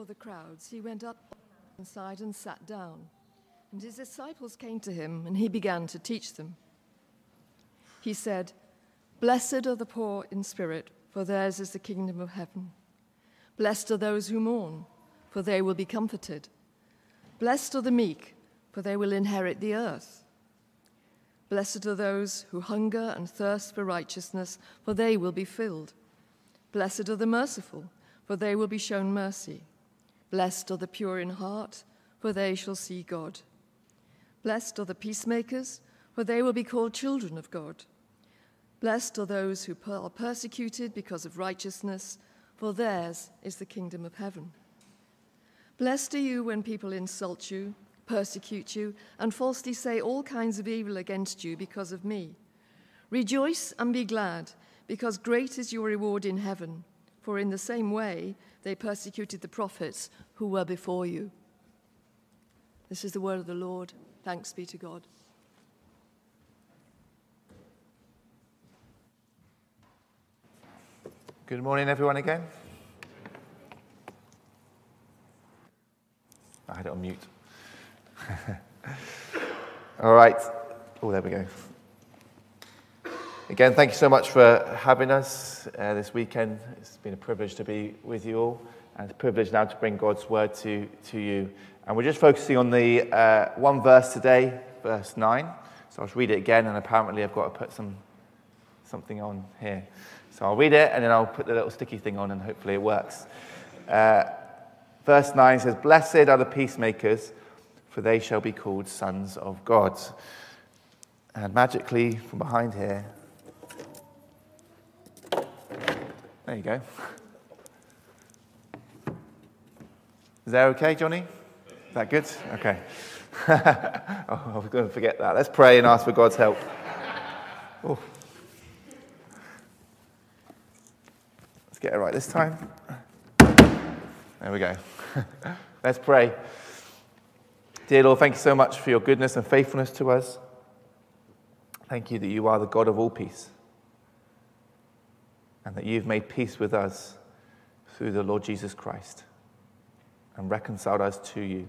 For the crowds, he went up on the mountainside and sat down, and his disciples came to him, and he began to teach them. He said, "Blessed are the poor in spirit, for theirs is the kingdom of heaven. Blessed are those who mourn, for they will be comforted. Blessed are the meek, for they will inherit the earth. Blessed are those who hunger and thirst for righteousness, for they will be filled. Blessed are the merciful, for they will be shown mercy. Blessed are the pure in heart, for they shall see God. Blessed are the peacemakers, for they will be called children of God. Blessed are those who are persecuted because of righteousness, for theirs is the kingdom of heaven. Blessed are you when people insult you, persecute you, and falsely say all kinds of evil against you because of me. Rejoice and be glad, because great is your reward in heaven, for in the same way they persecuted the prophets who were before you." This is the word of the Lord. Thanks be to God. Good morning, everyone, again. I had it on mute. All right. Oh, there we go. Again, thank you so much for having us this weekend. It's been a privilege to be with you all, and it's a privilege now to bring God's word to you. And we're just focusing on the one verse today, verse 9. So I'll just read it again, and apparently I've got to put something on here. So I'll read it, and then I'll put the little sticky thing on, and hopefully it works. Verse 9 says, "Blessed are the peacemakers, for they shall be called sons of God." And magically, from behind here, there you go. Is that okay, Johnny? Is that good? Okay. I was going to forget that. Let's pray and ask for God's help. Oh. Let's get it right this time. There we go. Let's pray. Dear Lord, thank you so much for your goodness and faithfulness to us. Thank you that you are the God of all peace, and that you've made peace with us through the Lord Jesus Christ and reconciled us to you.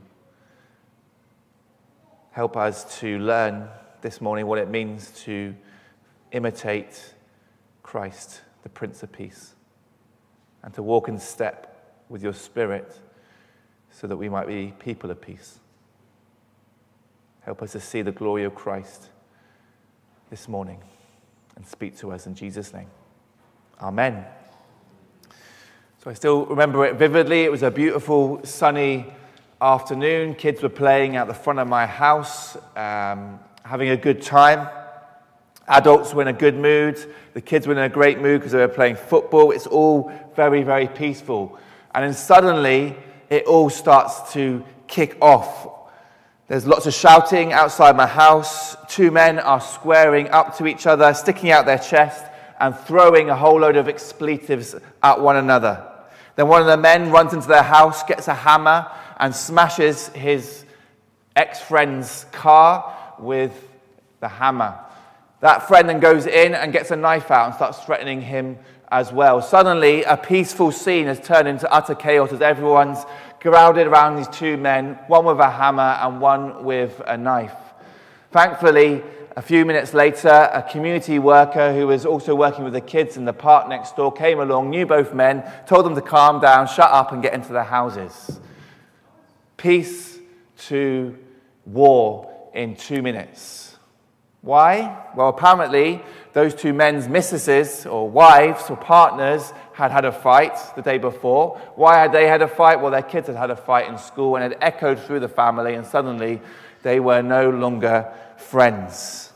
Help us to learn this morning what it means to imitate Christ, the Prince of Peace, and to walk in step with your Spirit so that we might be people of peace. Help us to see the glory of Christ this morning and speak to us in Jesus' name. Amen. So I still remember it vividly. It was a beautiful sunny afternoon. Kids were playing out the front of my house, having a good time. Adults were in a good mood. The kids were in a great mood because they were playing football. It's all very, very peaceful. And then suddenly, it all starts to kick off. There's lots of shouting outside my house. Two men are squaring up to each other, sticking out their chest, and throwing a whole load of expletives at one another. Then one of the men runs into their house, gets a hammer, and smashes his ex-friend's car with the hammer. That friend then goes in and gets a knife out and starts threatening him as well. Suddenly, a peaceful scene has turned into utter chaos as everyone's crowded around these two men, one with a hammer and one with a knife. Thankfully, a few minutes later, a community worker who was also working with the kids in the park next door came along, knew both men, told them to calm down, shut up, and get into their houses. Peace to war in 2 minutes. Why? Well, apparently, those two men's mistresses or wives or partners had a fight the day before. Why had they had a fight? Well, their kids had a fight in school, and it echoed through the family, and suddenly they were no longer friends.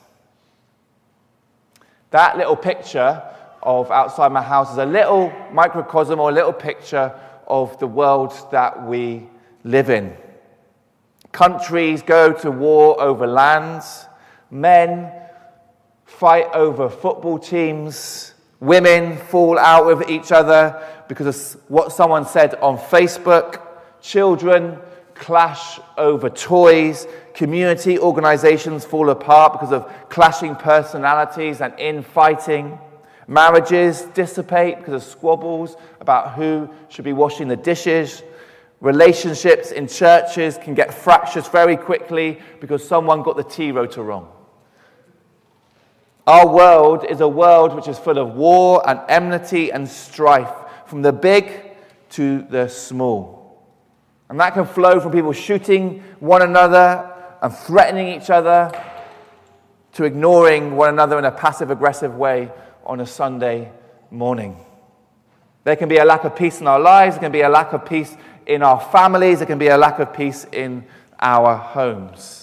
That little picture of outside my house is a little microcosm or a little picture of the world that we live in. Countries go to war over lands. Men fight over football teams. Women fall out with each other because of what someone said on Facebook. Children clash over toys. Community organizations fall apart because of clashing personalities and infighting. Marriages dissipate because of squabbles about who should be washing the dishes. Relationships in churches can get fractious very quickly because someone got the T-rota wrong. Our world is a world which is full of war and enmity and strife, from the big to the small. And that can flow from people shooting one another and threatening each other to ignoring one another in a passive-aggressive way on a Sunday morning. There can be a lack of peace in our lives. There can be a lack of peace in our families. There can be a lack of peace in our homes.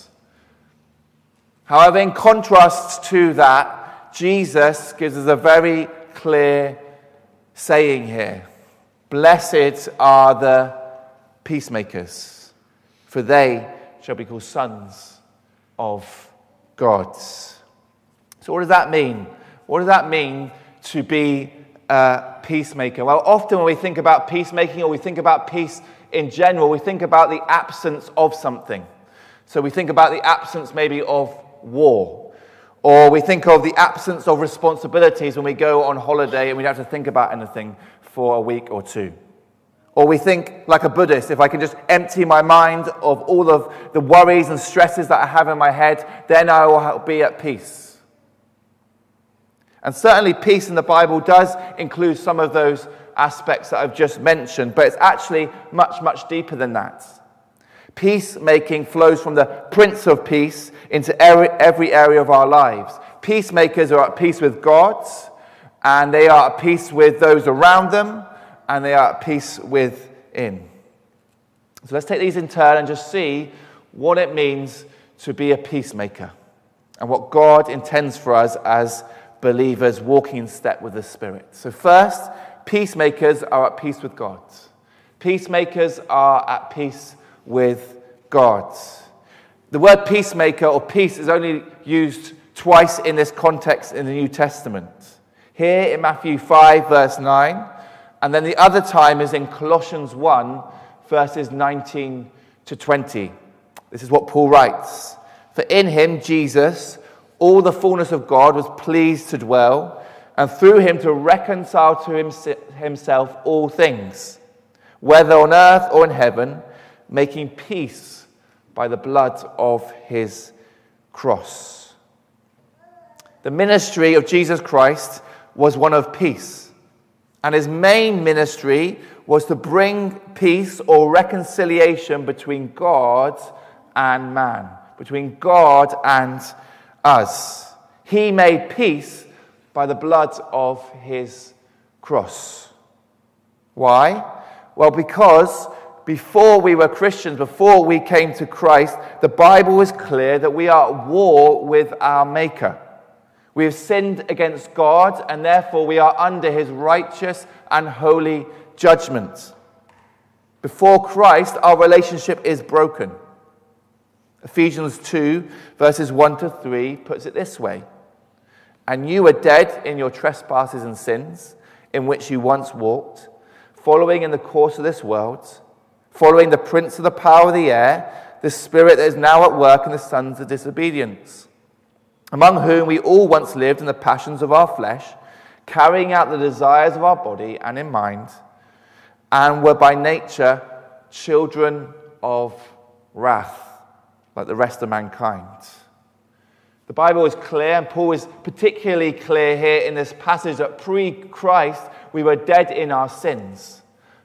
However, in contrast to that, Jesus gives us a very clear saying here. Blessed are the peacemakers, for they shall be called sons of God. So what does that mean? What does that mean to be a peacemaker? Well, often when we think about peacemaking or we think about peace in general, we think about the absence of something. So we think about the absence maybe of war, or we think of the absence of responsibilities when we go on holiday and we don't have to think about anything for a week or two. Or we think like a Buddhist, if I can just empty my mind of all of the worries and stresses that I have in my head, then I will be at peace. And certainly peace in the Bible does include some of those aspects that I've just mentioned, but it's actually much, much deeper than that. Peacemaking flows from the Prince of Peace into every area of our lives. Peacemakers are at peace with God, and they are at peace with those around them, and they are at peace within. So let's take these in turn and just see what it means to be a peacemaker and what God intends for us as believers walking in step with the Spirit. So first, peacemakers are at peace with God. Peacemakers are at peace with God. The word peacemaker or peace is only used twice in this context in the New Testament. Here in Matthew 5, verse 9, and then the other time is in Colossians 1, verses 19 to 20. This is what Paul writes. For in him, Jesus, all the fullness of God was pleased to dwell, and through him to reconcile to himself all things, whether on earth or in heaven, making peace by the blood of his cross. The ministry of Jesus Christ was one of peace, and his main ministry was to bring peace or reconciliation between God and man, between God and us. He made peace by the blood of his cross. Why? Well, because before we were Christians, before we came to Christ, the Bible is clear that we are at war with our Maker. We have sinned against God, and therefore we are under his righteous and holy judgment. Before Christ, our relationship is broken. Ephesians 2, verses 1 to 3 puts it this way. And you were dead in your trespasses and sins, in which you once walked, following in the course of this world, following the prince of the power of the air, the spirit that is now at work in the sons of disobedience, among whom we all once lived in the passions of our flesh, carrying out the desires of our body and in mind, and were by nature children of wrath, like the rest of mankind. The Bible is clear, and Paul is particularly clear here in this passage, that pre-Christ we were dead in our sins.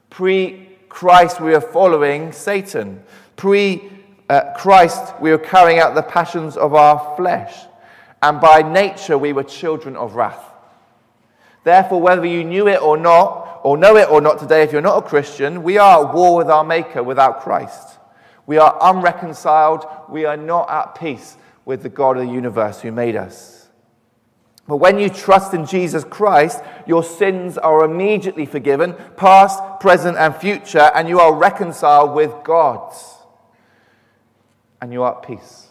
Pre-Christ we were following Satan. Pre-Christ we were carrying out the passions of our flesh. And by nature we were children of wrath. Therefore, whether you knew it or not, or know it or not today, if you're not a Christian, we are at war with our Maker without Christ. We are unreconciled. We are not at peace with the God of the universe who made us. But when you trust in Jesus Christ, your sins are immediately forgiven, past, present, and future, and you are reconciled with God. And you are at peace.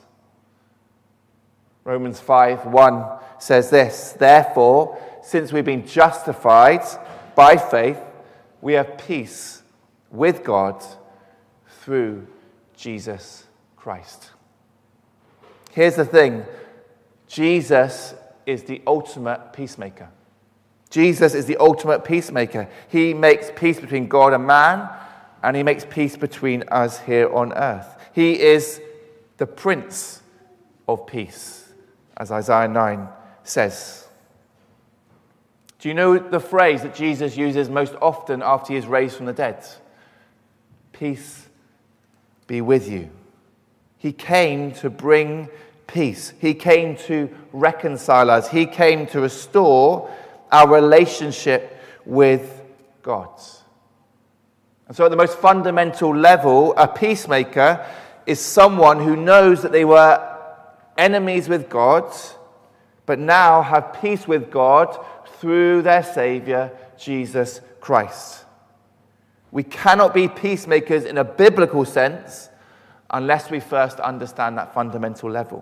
Romans 5:1 says this, therefore, since we've been justified by faith, we have peace with God through Jesus Christ. Here's the thing. Jesus is the ultimate peacemaker. Jesus is the ultimate peacemaker. He makes peace between God and man, and he makes peace between us here on earth. He is the Prince of Peace, as Isaiah 9 says. Do you know the phrase that Jesus uses most often after he is raised from the dead? Peace be with you. He came to bring peace. He came to reconcile us. He came to restore our relationship with God. And so at the most fundamental level, a peacemaker is someone who knows that they were enemies with God, but now have peace with God through their Savior, Jesus Christ. We cannot be peacemakers in a biblical sense unless we first understand that fundamental level.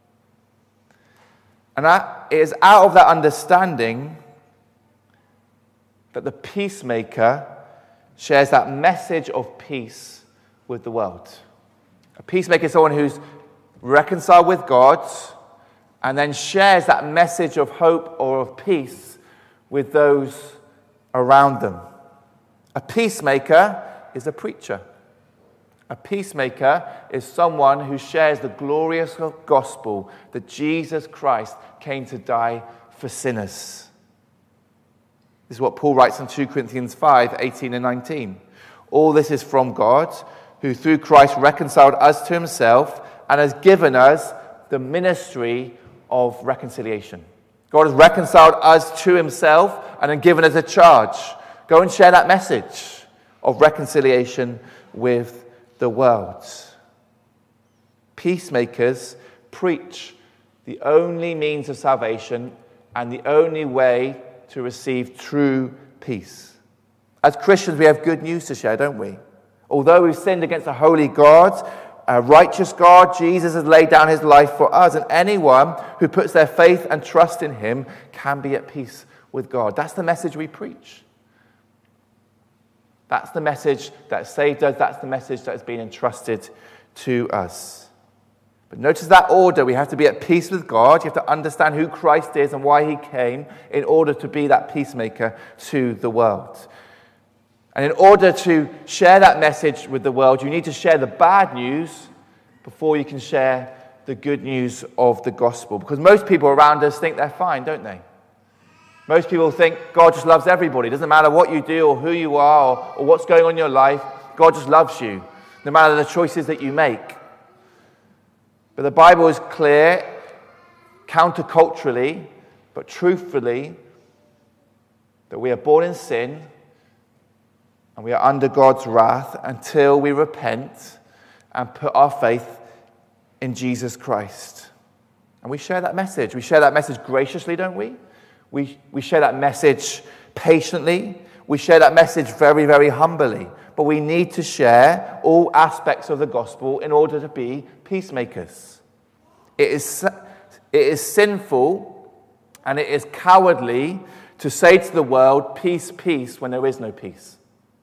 And that is out of that understanding that the peacemaker shares that message of peace with the world. A peacemaker is someone who's reconciled with God and then shares that message of hope or of peace with those around them. A peacemaker is a preacher. A peacemaker is someone who shares the glorious gospel that Jesus Christ came to die for sinners. This is what Paul writes in 2 Corinthians 5, 18 and 19. All this is from God, who through Christ reconciled us to himself and has given us the ministry of reconciliation. God has reconciled us to himself and then given us a charge. Go and share that message of reconciliation with the world. Peacemakers preach the only means of salvation and the only way to receive true peace. As Christians, we have good news to share, don't we? Although we've sinned against a holy God, a righteous God, Jesus has laid down his life for us, and anyone who puts their faith and trust in him can be at peace with God. That's the message we preach. That's the message that saved us. That's the message that has been entrusted to us. But notice that order. We have to be at peace with God. You have to understand who Christ is and why he came in order to be that peacemaker to the world. And in order to share that message with the world, you need to share the bad news before you can share the good news of the gospel. Because most people around us think they're fine, don't they? Most people think God just loves everybody. It doesn't matter what you do or who you are or what's going on in your life. God just loves you, no matter the choices that you make. But the Bible is clear, counterculturally, but truthfully, that we are born in sin and we are under God's wrath until we repent and put our faith in Jesus Christ. And we share that message. We share that message graciously, don't we? We share that message patiently. We share that message very, very humbly. But we need to share all aspects of the gospel in order to be peacemakers. It is sinful and it is cowardly to say to the world, peace, peace, when there is no peace.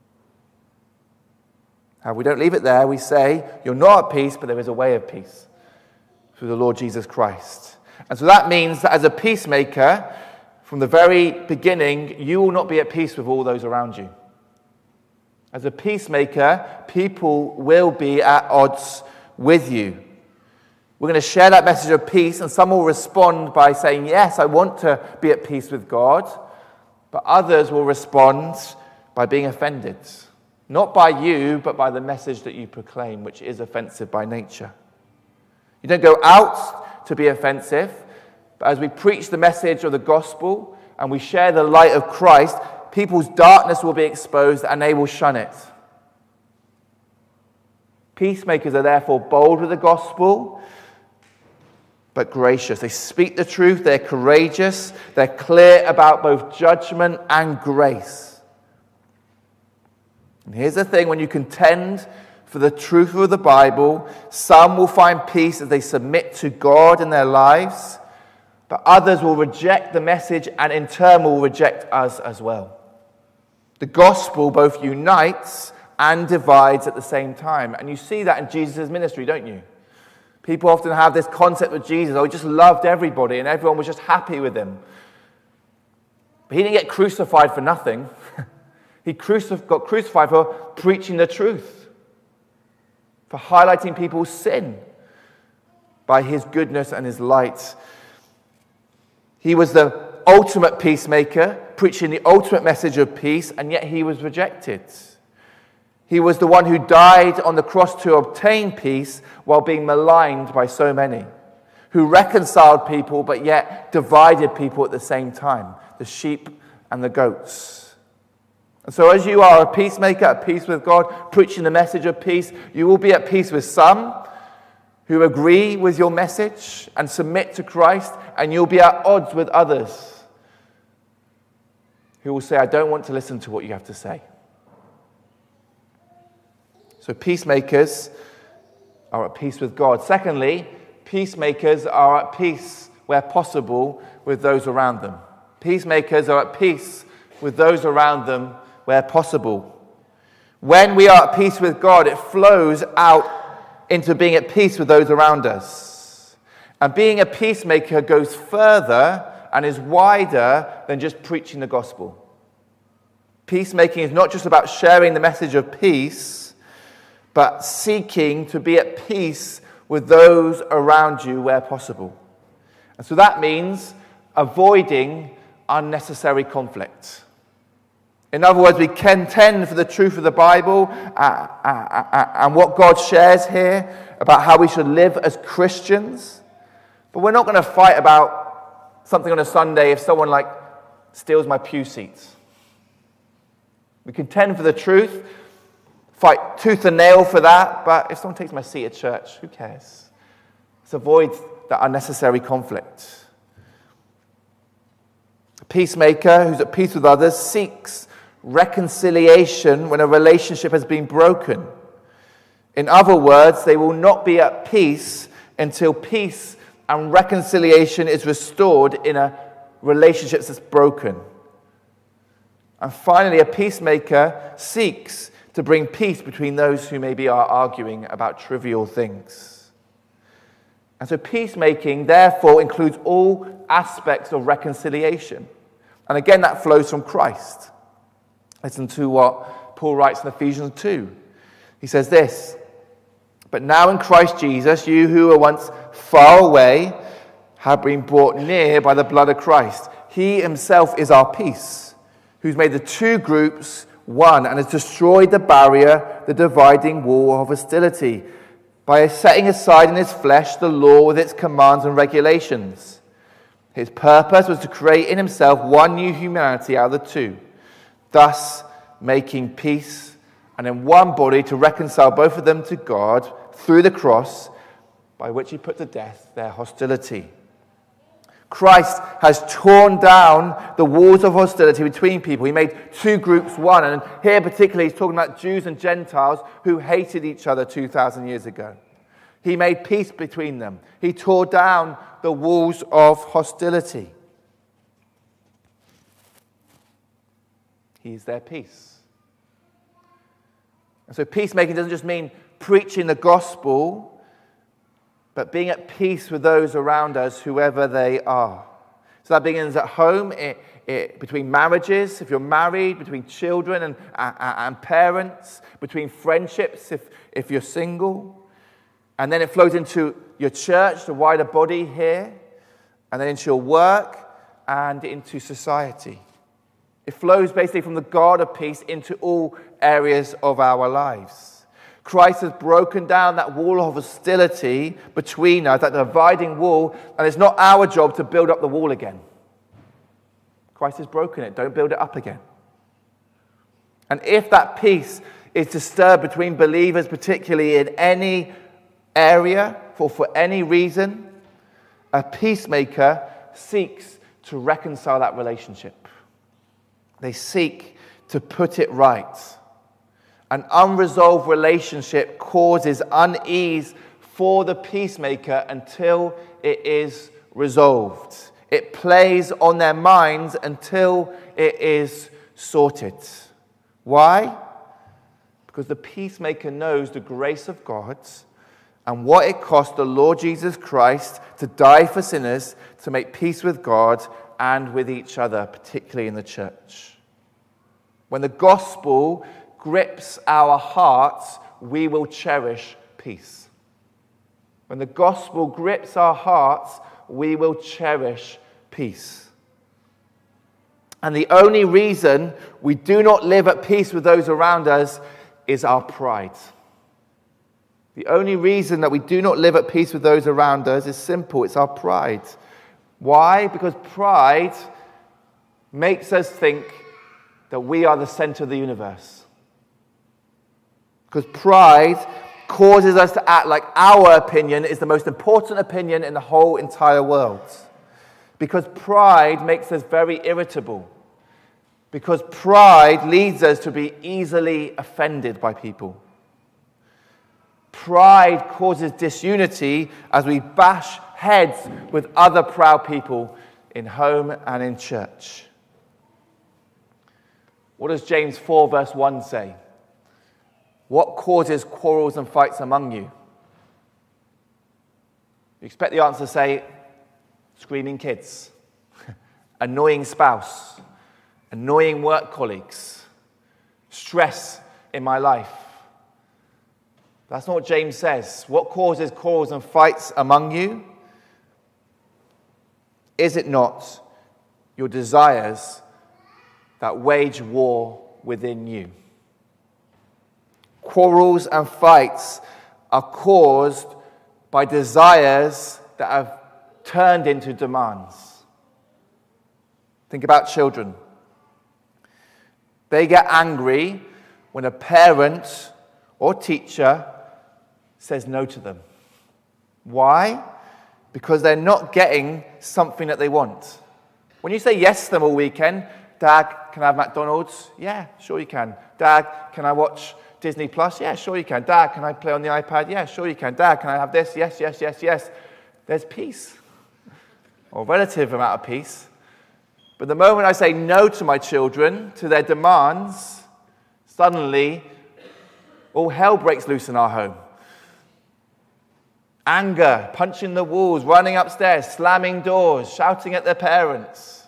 And we don't leave it there. We say, you're not at peace, but there is a way of peace through the Lord Jesus Christ. And so that means that as a peacemaker, from the very beginning, you will not be at peace with all those around you. As a peacemaker, people will be at odds with you. We're going to share that message of peace, and some will respond by saying, yes, I want to be at peace with God. But others will respond by being offended. Not by you, but by the message that you proclaim, which is offensive by nature. You don't go out to be offensive, but as we preach the message of the gospel and we share the light of Christ, people's darkness will be exposed and they will shun it. Peacemakers are therefore bold with the gospel, but gracious. They speak the truth, they're courageous, they're clear about both judgment and grace. And here's the thing, when you contend for the truth of the Bible, some will find peace as they submit to God in their lives, but others will reject the message and in turn will reject us as well. The gospel both unites and divides at the same time. And you see that in Jesus' ministry, don't you? People often have this concept of Jesus, he just loved everybody and everyone was just happy with him. But he didn't get crucified for nothing. He He got crucified for preaching the truth, for highlighting people's sin by his goodness and his light. He was the ultimate peacemaker, preaching the ultimate message of peace, and yet he was rejected. He was the one who died on the cross to obtain peace while being maligned by so many, who reconciled people but yet divided people at the same time, the sheep and the goats. And so as you are a peacemaker, at peace with God, preaching the message of peace, you will be at peace with some who agree with your message and submit to Christ, and you'll be at odds with others who will say, I don't want to listen to what you have to say. So peacemakers are at peace with God. Secondly, peacemakers are at peace where possible with those around them. Peacemakers are at peace with those around them where possible. When we are at peace with God, it flows out into being at peace with those around us. And being a peacemaker goes further and is wider than just preaching the gospel. Peacemaking is not just about sharing the message of peace, but seeking to be at peace with those around you where possible. And so that means avoiding unnecessary conflict. In other words, we contend for the truth of the Bible and what God shares here about how we should live as Christians. But we're not going to fight about something on a Sunday if someone steals my pew seats. We contend for the truth, fight tooth and nail for that, but if someone takes my seat at church, who cares? Let's avoid that unnecessary conflict. A peacemaker who's at peace with others seeks reconciliation when a relationship has been broken. In other words, they will not be at peace until peace and reconciliation is restored in a relationship that's broken. And finally, a peacemaker seeks to bring peace between those who maybe are arguing about trivial things. And so peacemaking, therefore, includes all aspects of reconciliation. And again, that flows from Christ. Listen to what Paul writes in Ephesians 2. He says this, "But now in Christ Jesus, you who were once far away have been brought near by the blood of Christ. He himself is our peace, who's made the two groups one and has destroyed the barrier, the dividing wall of hostility, by setting aside in his flesh the law with its commands and regulations. His purpose was to create in himself one new humanity out of the two, thus making peace, and in one body to reconcile both of them to God through the cross, by which he put to death their hostility." Christ has torn down the walls of hostility between people. He made two groups one. And here particularly he's talking about Jews and Gentiles who hated each other 2,000 years ago. He made peace between them. He tore down the walls of hostility. He is their peace. And so peacemaking doesn't just mean preaching the gospel, but being at peace with those around us, whoever they are. So that begins at home, between marriages, if you're married, between children and parents, between friendships, if you're single. And then it flows into your church, the wider body here, and then into your work and into society. It flows basically from the God of peace into all areas of our lives. Christ has broken down that wall of hostility between us, that dividing wall, and it's not our job to build up the wall again. Christ has broken it. Don't build it up again. And if that peace is disturbed between believers, particularly in any area or for any reason, a peacemaker seeks to reconcile that relationship. They seek to put it right. An unresolved relationship causes unease for the peacemaker until it is resolved. It plays on their minds until it is sorted. Why? Because the peacemaker knows the grace of God and what it cost the Lord Jesus Christ to die for sinners, to make peace with God and with each other, particularly in the church. When the gospel grips our hearts, we will cherish peace. When the gospel grips our hearts, we will cherish peace. And the only reason we do not live at peace with those around us is our pride. The only reason that we do not live at peace with those around us is simple. It's our pride. Why? Because pride makes us think that we are the center of the universe. Because pride causes us to act like our opinion is the most important opinion in the whole entire world. Because pride makes us very irritable. Because pride leads us to be easily offended by people. Pride causes disunity as we bash heads with other proud people in home and in church. What does James 4 verse 1 say? What causes quarrels and fights among you? You expect the answer to say, screaming kids, annoying spouse, annoying work colleagues, stress in my life. That's not what James says. What causes quarrels and fights among you? Is it not your desires that wage war within you? Quarrels and fights are caused by desires that have turned into demands. Think about children. They get angry when a parent or teacher says no to them. Why? Because they're not getting something that they want. When you say yes to them all weekend, Dad, can I have McDonald's? Yeah, sure you can. Dad, can I watch Disney Plus? Yeah, sure you can. Dad, can I play on the iPad? Yeah, sure you can. Dad, can I have this? Yes, yes, yes, yes. There's peace, or relative amount of peace. But the moment I say no to my children, to their demands, suddenly all hell breaks loose in our home. Anger, punching the walls, running upstairs, slamming doors, shouting at their parents.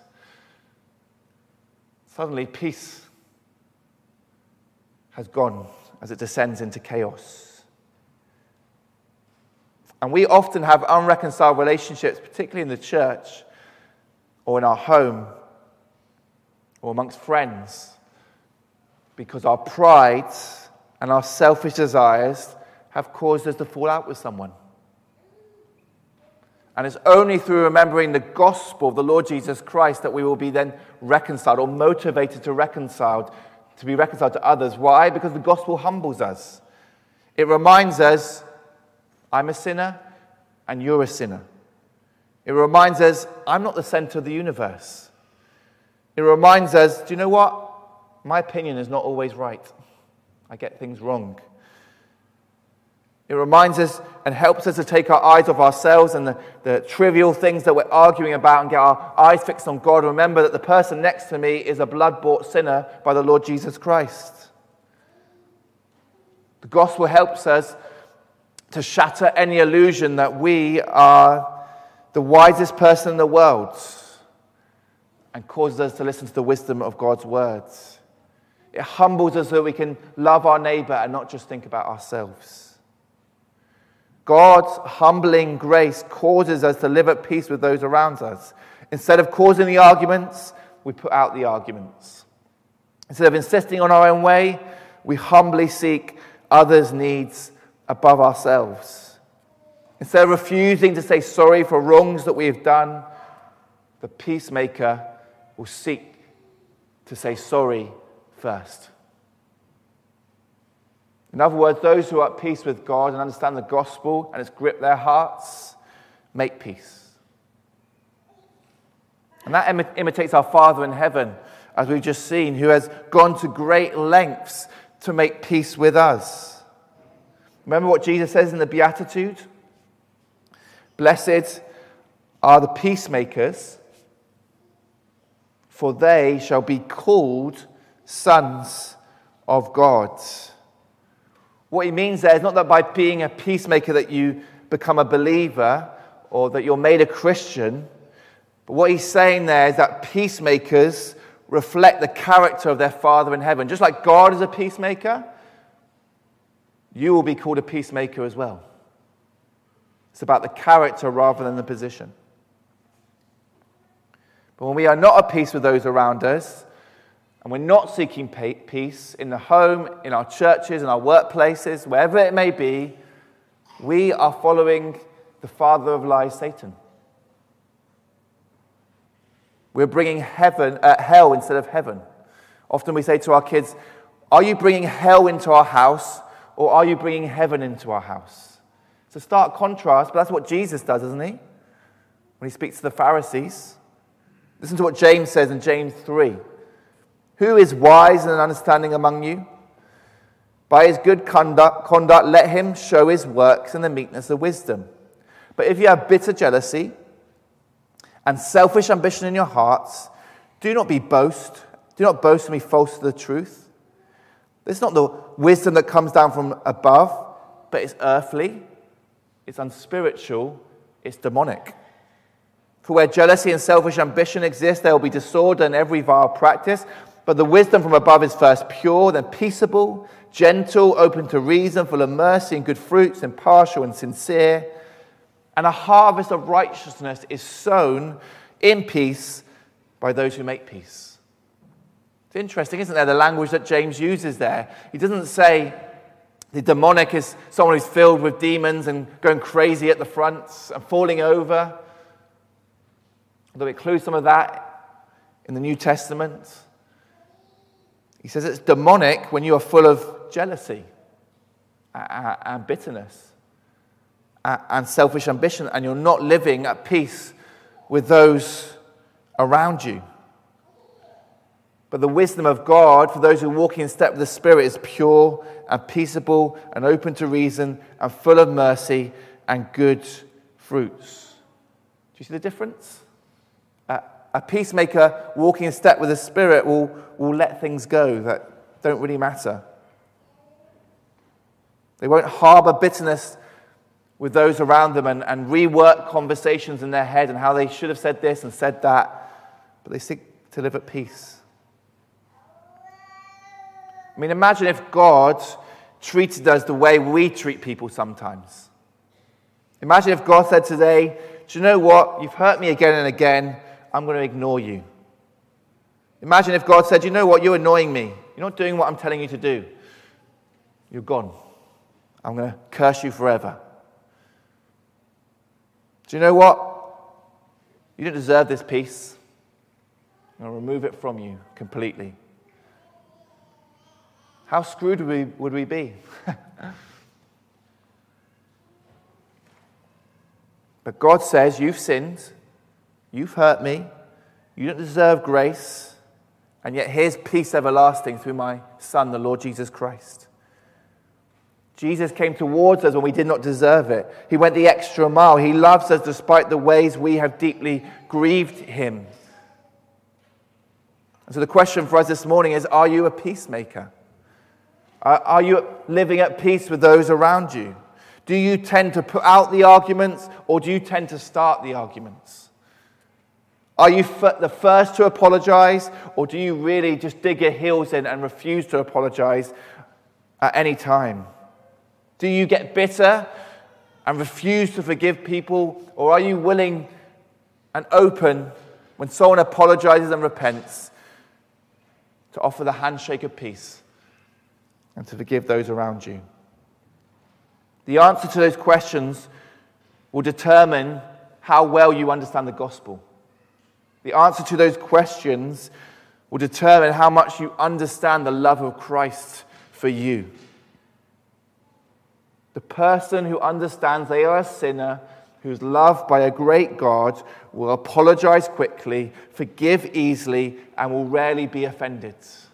Suddenly peace has gone as it descends into chaos. And we often have unreconciled relationships, particularly in the church or in our home or amongst friends, because our pride and our selfish desires have caused us to fall out with someone. And it's only through remembering the gospel of the Lord Jesus Christ that we will be then reconciled or motivated to be reconciled to others. Why? Because the gospel humbles us. It reminds us, I'm a sinner and you're a sinner. It reminds us, I'm not the center of the universe. It reminds us, do you know what? My opinion is not always right. I get things wrong. It reminds us and helps us to take our eyes off ourselves and the trivial things that we're arguing about and get our eyes fixed on God. Remember that the person next to me is a blood-bought sinner by the Lord Jesus Christ. The gospel helps us to shatter any illusion that we are the wisest person in the world and causes us to listen to the wisdom of God's words. It humbles us so that we can love our neighbor and not just think about ourselves. God's humbling grace causes us to live at peace with those around us. Instead of causing the arguments, we put out the arguments. Instead of insisting on our own way, we humbly seek others' needs above ourselves. Instead of refusing to say sorry for wrongs that we have done, the peacemaker will seek to say sorry first. In other words, those who are at peace with God and understand the gospel and it's gripped their hearts, make peace. And that imitates our Father in heaven, as we've just seen, who has gone to great lengths to make peace with us. Remember what Jesus says in the Beatitude? Blessed are the peacemakers, for they shall be called sons of God. What he means there is not that by being a peacemaker that you become a believer or that you're made a Christian. But what he's saying there is that peacemakers reflect the character of their Father in heaven. Just like God is a peacemaker, you will be called a peacemaker as well. It's about the character rather than the position. But when we are not at peace with those around us, and we're not seeking peace in the home, in our churches, in our workplaces, wherever it may be, we are following the father of lies, Satan. We're bringing hell instead of heaven. Often we say to our kids, are you bringing hell into our house, or are you bringing heaven into our house? It's a stark contrast, but that's what Jesus does, isn't he? When he speaks to the Pharisees. Listen to what James says in James 3. Who is wise and understanding among you? By his good conduct, let him show his works in the meekness of wisdom. But if you have bitter jealousy and selfish ambition in your hearts, do not boast and be false to the truth. It's not the wisdom that comes down from above, but it's earthly, it's unspiritual, it's demonic. For where jealousy and selfish ambition exist, there will be disorder and every vile practice. But the wisdom from above is first pure, then peaceable, gentle, open to reason, full of mercy and good fruits, impartial and sincere. And a harvest of righteousness is sown in peace by those who make peace. It's interesting, isn't there, the language that James uses there? He doesn't say the demonic is someone who's filled with demons and going crazy at the front and falling over. Although it includes some of that in the New Testament. He says it's demonic when you are full of jealousy and bitterness and selfish ambition, and you're not living at peace with those around you. But the wisdom of God for those who walk in step with the Spirit is pure and peaceable and open to reason and full of mercy and good fruits. Do you see the difference? A peacemaker walking in step with the Spirit will let things go that don't really matter. They won't harbor bitterness with those around them and rework conversations in their head and how they should have said this and said that, but they seek to live at peace. I mean, imagine if God treated us the way we treat people sometimes. Imagine if God said today, do you know what? You've hurt me again and again. I'm going to ignore you. Imagine if God said, you know what? You're annoying me. You're not doing what I'm telling you to do. You're gone. I'm going to curse you forever. Do you know what? You don't deserve this peace. I'm going to remove it from you completely. How screwed would we be? But God says, you've sinned. You've hurt me. You don't deserve grace. And yet here's peace everlasting through my Son, the Lord Jesus Christ. Jesus came towards us when we did not deserve it. He went the extra mile. He loves us despite the ways we have deeply grieved him. And so the question for us this morning is, are you a peacemaker? Are you living at peace with those around you? Do you tend to put out the arguments, or do you tend to start the arguments? Are you the first to apologize, or do you really just dig your heels in and refuse to apologize at any time? Do you get bitter and refuse to forgive people, or are you willing and open when someone apologizes and repents to offer the handshake of peace and to forgive those around you? The answer to those questions will determine how well you understand the gospel. The answer to those questions will determine how much you understand the love of Christ for you. The person who understands they are a sinner, who's loved by a great God, will apologize quickly, forgive easily, and will rarely be offended.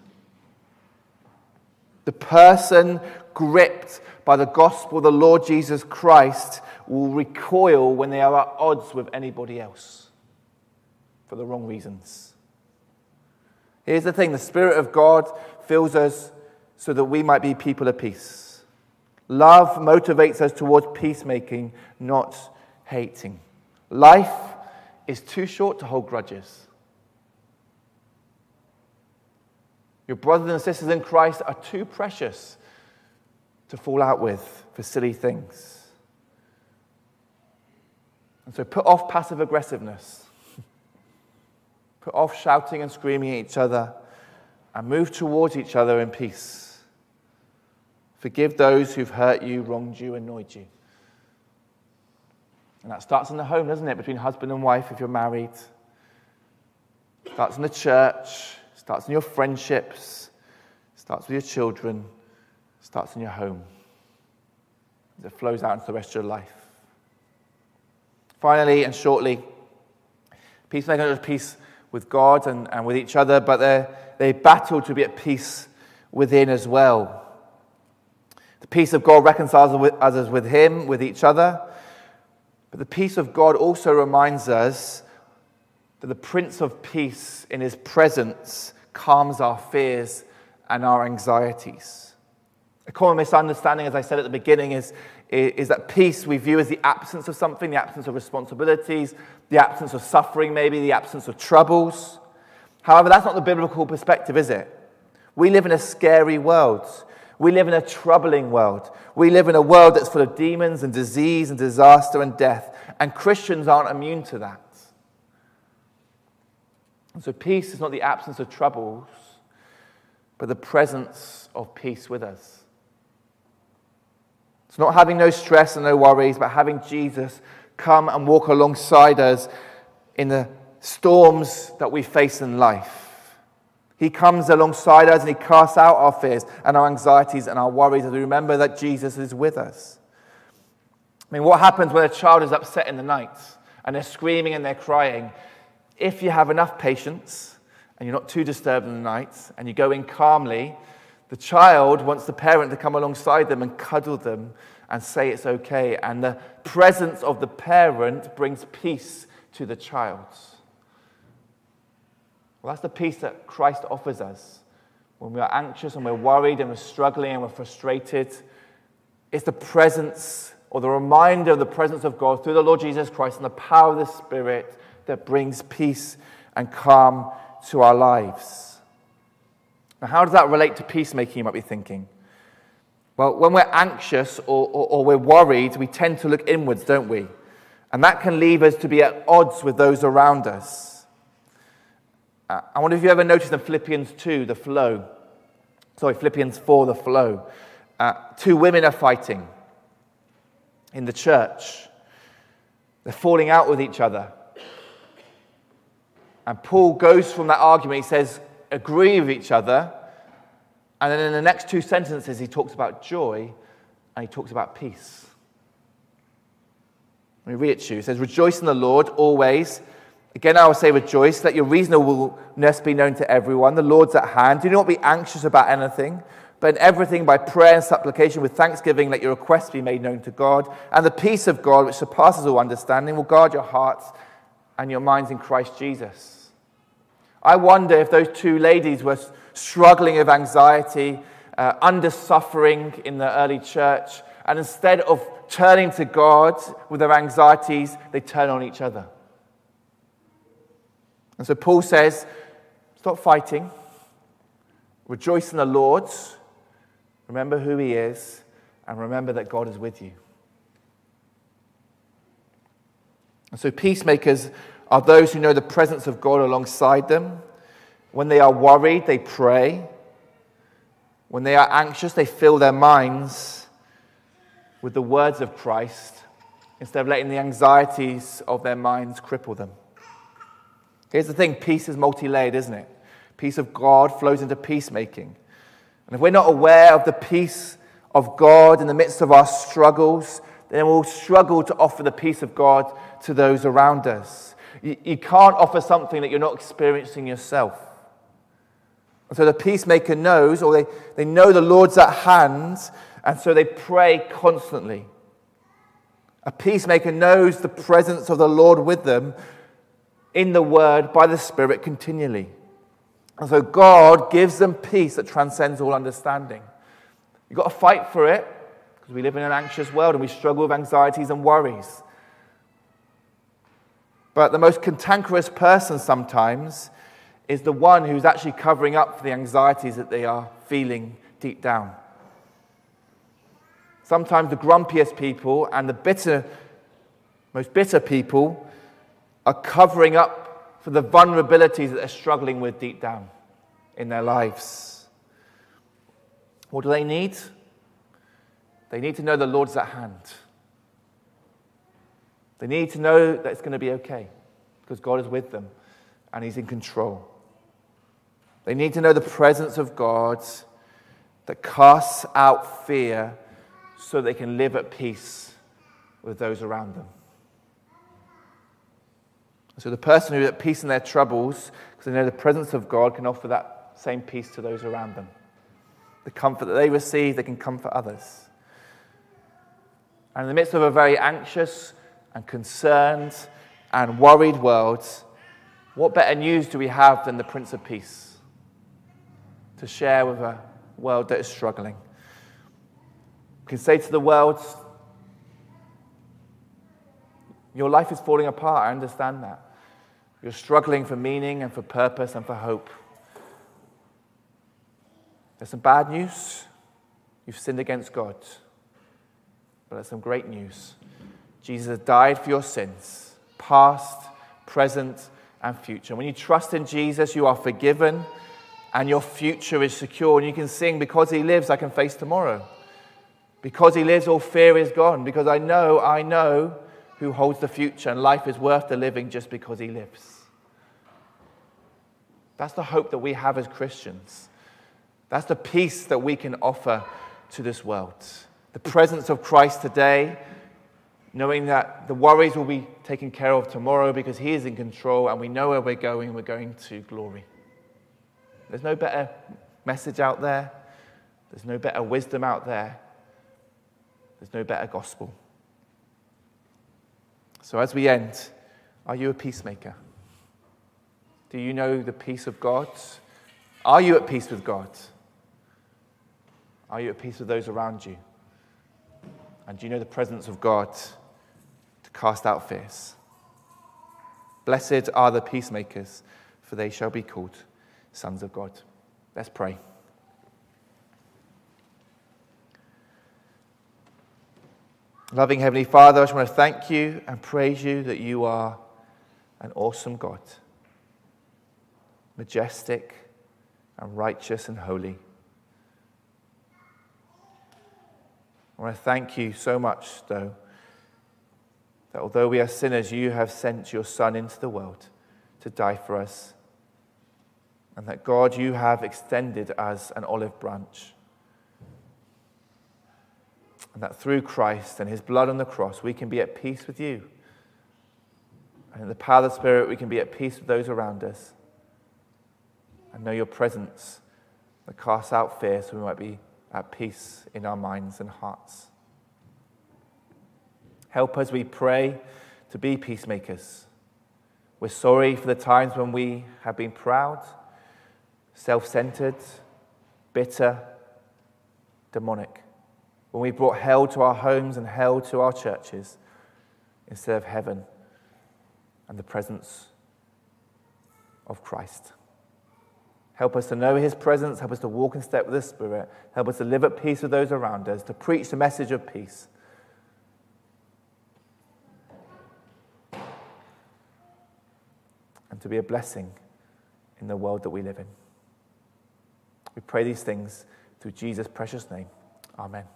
The person gripped by the gospel of the Lord Jesus Christ will recoil when they are at odds with anybody else for the wrong reasons. Here's the thing, the Spirit of God fills us so that we might be people of peace. Love motivates us towards peacemaking, not hating. Life is too short to hold grudges. Your brothers and sisters in Christ are too precious to fall out with for silly things. And so put off passive aggressiveness. Put off shouting and screaming at each other and move towards each other in peace. Forgive those who've hurt you, wronged you, annoyed you. And that starts in the home, doesn't it? Between husband and wife if you're married. It starts in the church. It starts in your friendships. It starts with your children. It starts in your home. It flows out into the rest of your life. Finally and shortly, peacemakers are at peace with God and with each other, but they battle to be at peace within as well. The peace of God reconciles us with Him, with each other. But the peace of God also reminds us that the Prince of Peace in His presence calms our fears and our anxieties. A common misunderstanding, as I said at the beginning, is that peace we view as the absence of something, the absence of responsibilities, the absence of suffering maybe, the absence of troubles. However, that's not the biblical perspective, is it? We live in a scary world. We live in a troubling world. We live in a world that's full of demons and disease and disaster and death. And Christians aren't immune to that. And so peace is not the absence of troubles, but the presence of peace with us. It's not having no stress and no worries, but having Jesus come and walk alongside us in the storms that we face in life. He comes alongside us and He casts out our fears and our anxieties and our worries as we remember that Jesus is with us. I mean, what happens when a child is upset in the night and they're screaming and they're crying? If you have enough patience and you're not too disturbed in the night and you go in calmly, the child wants the parent to come alongside them and cuddle them and say it's okay. And the presence of the parent brings peace to the child. Well, that's the peace that Christ offers us. When we are anxious and we're worried and we're struggling and we're frustrated, it's the presence or the reminder of the presence of God through the Lord Jesus Christ and the power of the Spirit that brings peace and calm to our lives. Now, how does that relate to peacemaking, you might be thinking? Well, when we're anxious or we're worried, we tend to look inwards, don't we? And that can leave us to be at odds with those around us. I wonder if you ever noticed in Philippians 4, the flow. Two women are fighting in the church. They're falling out with each other. And Paul goes from that argument, he says, agree with each other. And then in the next two sentences, he talks about joy and he talks about peace. Let me read it to you. It says, rejoice in the Lord always. Again, I will say rejoice. Let your reasonableness be known to everyone. The Lord's at hand. Do not be anxious about anything, but in everything by prayer and supplication with thanksgiving, let your requests be made known to God. And the peace of God, which surpasses all understanding, will guard your hearts and your minds in Christ Jesus. I wonder if those two ladies were struggling with anxiety, under suffering in the early church, and instead of turning to God with their anxieties, they turn on each other. And so Paul says, stop fighting, rejoice in the Lord, remember who He is, and remember that God is with you. And so peacemakers are those who know the presence of God alongside them. When they are worried, they pray. When they are anxious, they fill their minds with the words of Christ instead of letting the anxieties of their minds cripple them. Here's the thing, peace is multi-layered, isn't it? Peace of God flows into peacemaking. And if we're not aware of the peace of God in the midst of our struggles, then we'll struggle to offer the peace of God to those around us. You can't offer something that you're not experiencing yourself. And so the peacemaker knows, or they know the Lord's at hand, and so they pray constantly. A peacemaker knows the presence of the Lord with them in the Word, by the Spirit, continually. And so God gives them peace that transcends all understanding. You've got to fight for it, because we live in an anxious world and we struggle with anxieties and worries. But the most cantankerous person sometimes is the one who's actually covering up for the anxieties that they are feeling deep down. Sometimes the grumpiest people and the most bitter people are covering up for the vulnerabilities that they're struggling with deep down in their lives. What do they need? They need to know the Lord's at hand. They need to know that it's going to be okay because God is with them and He's in control. They need to know the presence of God that casts out fear so they can live at peace with those around them. So the person who is at peace in their troubles, because they know the presence of God, can offer that same peace to those around them. The comfort that they receive, they can comfort others. And in the midst of a very anxious and concerned and worried world, what better news do we have than the Prince of Peace to share with a world that is struggling? We can say to the world, your life is falling apart, I understand that. You're struggling for meaning and for purpose and for hope. There's some bad news. You've sinned against God. But there's some great news. Jesus has died for your sins, past, present, and future. When you trust in Jesus, you are forgiven and your future is secure. And you can sing, because He lives, I can face tomorrow. Because He lives, all fear is gone. Because I know who holds the future, and life is worth the living just because He lives. That's the hope that we have as Christians. That's the peace that we can offer to this world. The presence of Christ today, knowing that the worries will be taken care of tomorrow because He is in control and we know where we're going to glory. There's no better message out there. There's no better wisdom out there. There's no better gospel. So as we end, are you a peacemaker? Do you know the peace of God? Are you at peace with God? Are you at peace with those around you? And do you know the presence of God to cast out fears? Blessed are the peacemakers, for they shall be called sons of God. Let's pray. Loving Heavenly Father, I just want to thank you and praise you that you are an awesome God, majestic and righteous and holy. I want to thank you so much, though, that although we are sinners, you have sent your Son into the world to die for us. And that, God, you have extended us an olive branch. And that through Christ and His blood on the cross, we can be at peace with you. And in the power of the Spirit, we can be at peace with those around us. And know your presence that casts out fear so we might be at peace in our minds and hearts. Help us, we pray, to be peacemakers. We're sorry for the times when we have been proud, self-centered, bitter, demonic. When we brought hell to our homes and hell to our churches instead of heaven and the presence of Christ. Help us to know His presence. Help us to walk in step with the Spirit. Help us to live at peace with those around us, to preach the message of peace. And to be a blessing in the world that we live in. We pray these things through Jesus' precious name. Amen.